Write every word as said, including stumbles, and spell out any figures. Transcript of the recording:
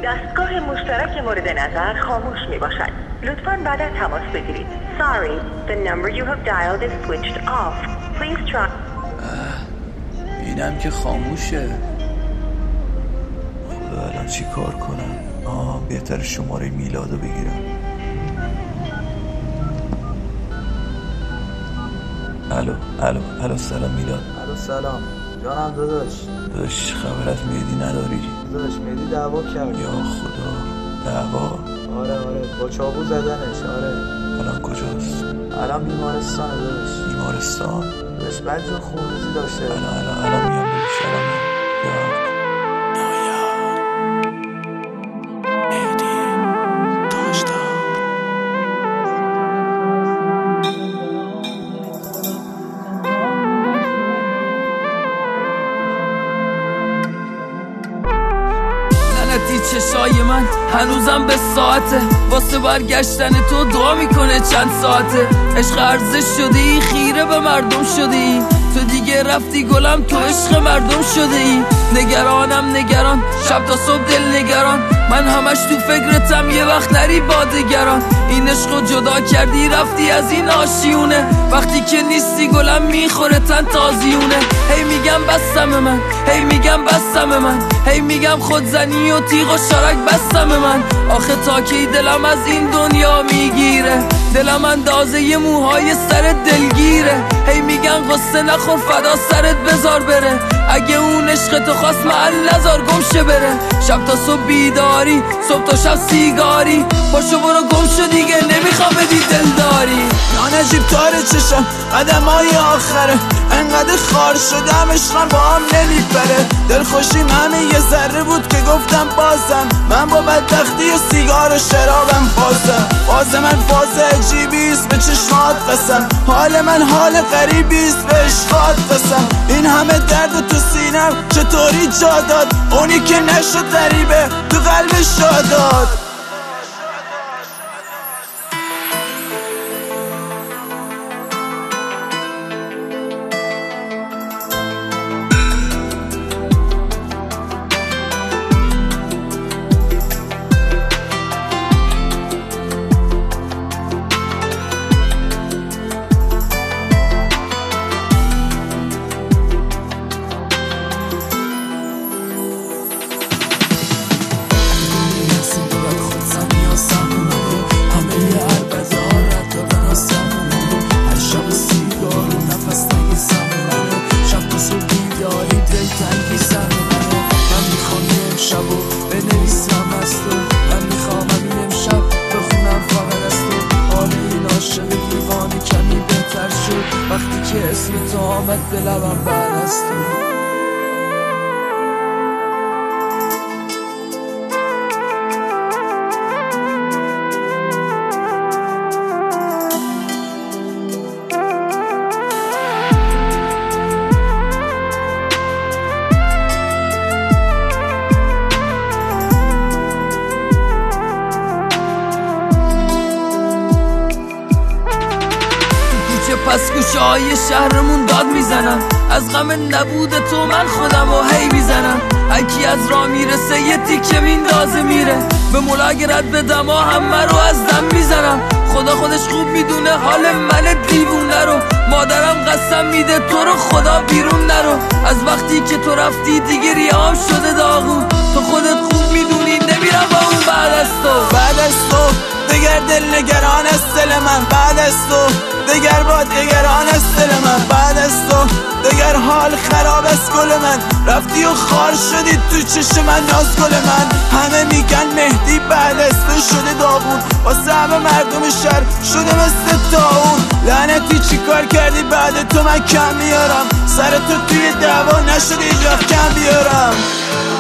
دستگاه مشترک مورد نظر خاموش می باشد. لطفاً بعد از تماس بگیرید. Sorry, the number you have dialed is switched off. Please try. اینم که خاموشه. خدا الان چی کار کنم؟ آه بهتر شماره میلادو بگیرم. الو الو الو سلام میلاد. الو سلام جانم داداش. داداش خبر از مهدی نداری؟ داداش مهدی دعوا کرد. یا خدا دعوا؟ آره آره با چاقو زدنش. آره الان کجاست؟ الان بیمارستان داداش. بیمارستان؟ داداش بعد جو خونریزی داشته. الان الان الان میام داداش الان میام. یا چشای من هنوزم به ساعته واسه برگشتن تو دعا میکنه چند ساعته. عشق ارزش شدی خیره به مردم شدی تو دیگه رفتی گلم تو عشق مردم شدی. نگرانم نگران شب تا صبح دل نگران من همش تو فکرتم یه وقت نری با دگران. این عشقو جدا کردی رفتی از این آشیونه وقتی که نیستی گلم میخوره تن تازیونه. هی میگم بستم من هی میگم بستم من هی میگم خودزنی و تیغ و شارک بستم من. آخه تا کی دلم از این دنیا میگیره دلم اندازه یه موهای سرت دلگیره. هی میگن قصه نخور فدا سرت بذار بره اگه اون عشق تو خواست محل نذار گمشه بره. شب تا صبح بیداری صبح تا شب سیگاری باشو برو گم شو دیگه نمیخوام بدی دلداری. یا نجیب تاره چشم قدم های آخره انقدر خار شدم عشقم با هم نمیپره. دلخوشیم همه یه ذره بود که گفتم بازم من با بدبختی و سیگار و شرابم بازم. باز من فاز عجیبیست به چشمات قسم حال من حال غریبیست به عشقات قسم. این همه درد تو سینم چطوری جا داد اونی که نشد غریبه تو قلبش جا داد. وقتی که اسم تو آمد به لبم بعد از تو پس گوشه های شهرمون داد میزنم از غم نبود تو من خودم و هی میزنم. هرکی از راه میرسه یه تیکه میندازه میره به ملاگرت به دما همه رو از دم میزنم. خدا خودش خوب میدونه حال من دیوونه رو مادرم قسم میده تو رو خدا بیرون نرو. از وقتی که تو رفتی دیگه ریام شده داغون تو خودت خوب میدونی نمیرم با اون بعد از تو. بعد از تو دگر دل نگران است دل من بعد از تو دگر باد نگران است دل من بعد از تو دگر حال خراب است گل من رفتی و خار شدی تو چشم من ناز گل من. همه میگن مهدی بعد از تو شده داغون واسه همه مردم شهر شده مثل طاعون. لعنتی چی کار کردی بعد تو من کم میارم سر تو توی دعوا نشد هیچ وقت کم بیارم.